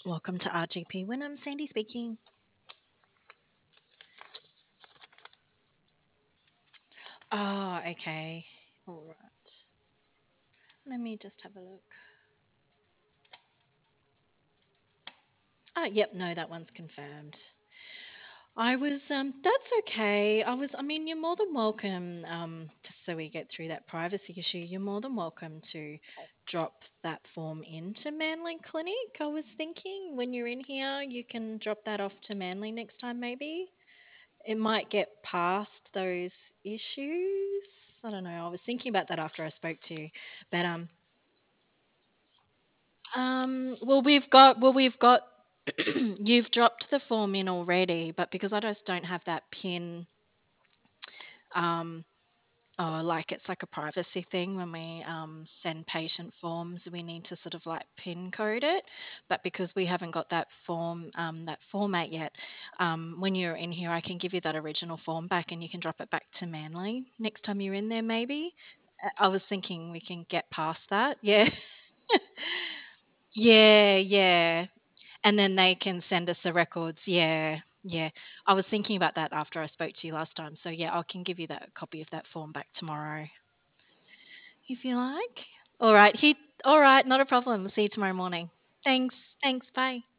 Welcome to RGP Wynnum. Sandy speaking. Oh, okay. All right. Let me just have a look. Oh, yep. No, that one's confirmed. That's okay. I mean, you're more than welcome, just so we get through that privacy issue, you're more than welcome to drop that form into Manly Clinic. I was thinking when you're in here, you can drop that off to Manly next time, maybe. It might get past those issues. I don't know. I was thinking about that after I spoke to you, but we've got you've dropped the form in already, but because I just don't have that pin, um, oh, like it's like a privacy thing when we send patient forms, we need to sort of like pin code it. But because we haven't got that form, that format yet, when you're in here, I can give you that original form back and you can drop it back to Manly next time you're in there, maybe. I was thinking we can get past that. Yeah. Yeah, yeah. And then they can send us the records. Yeah, yeah. I was thinking about that after I spoke to you last time. So yeah, I can give you that copy of that form back tomorrow if you like. All right, not a problem. We'll see you tomorrow morning. Thanks. Thanks. Bye.